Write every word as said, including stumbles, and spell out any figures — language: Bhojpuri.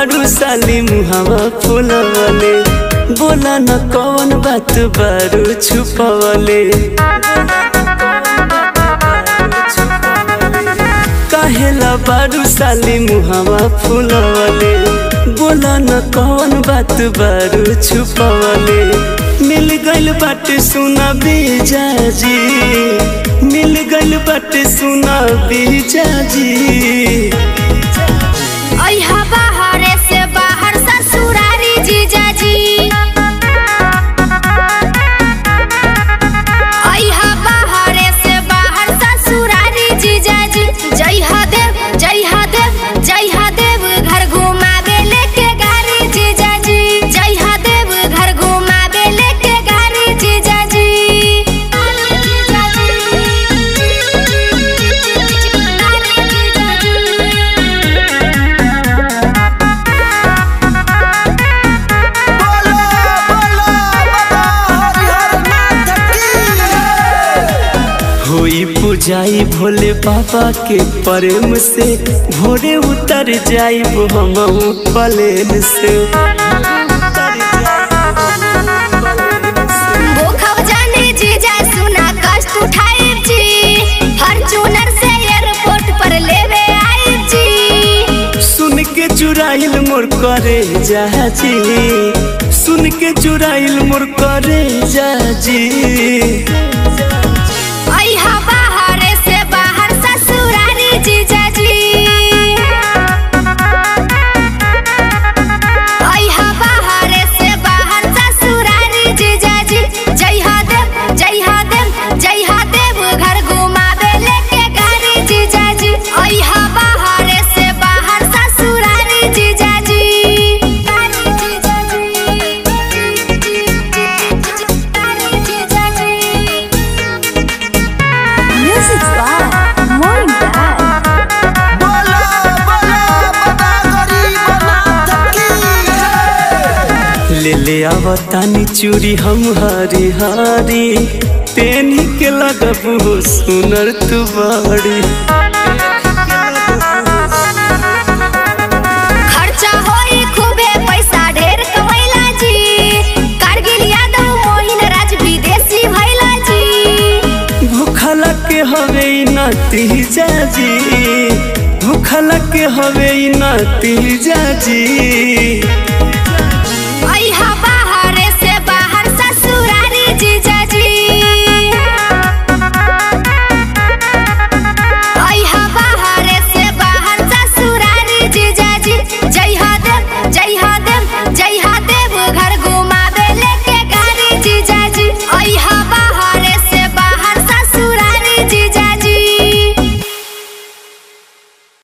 बारू साली मुहावा फुलवले, बोला न कौन बात बारू छुपवले। काहेला बारू साली मुहावा फुलवले, बोला न कौन बात बारू छुपवले। मिल गइल बाटे सुना बीजाजी, मिल गइल बाटे सुना बीजाजी। अइहा बाहरे से बाहर ससुरारी जीजाजी, अइहा बाहरे से बाहर ससुरारी जीजाजी। जइहा देव जइहा देव जइहा देव घर घुमावे लेके गाड़ी जीजाजी, जइहा देव घर घुमावे लेके गाड़ी जीजाजी। होई पुजाई भोले बाबा के प्रेम से, भोरे उतर जाई हम प्लेन से। भूखब जाने जीजा सुना कष्ट उठाए जी, फॉर्च्यूनर से एयरपोर्ट पर लेवे आई जी। सुन के चुराइल मोर करे जाजी, सुन के चुराइल मोर करे जाजी। अइहा बाहरे से बाहर ससुरारी जीजाजी, अइहा बाहरे से बाहर ससुरारी जीजाजी। जइहा देव जइहा देव जइहा देव घर घुमावे लेके गाड़ी जीजाजी, अइहा बाहरे से बाहर ससुरारी जीजाजी। Music by Morning Dad. ले ले आवतानी चूड़ी हम हरी हरी, पेनी के लगबू सुनर तू बड़ी। खर्चा होई खूबे पैसा ढेर कमैला जी, कारगिल यादव मोहिन राज विदेशी भैला जी। भूखला के हवे नाती जाजी, भूखला के हवे नाती जाजी।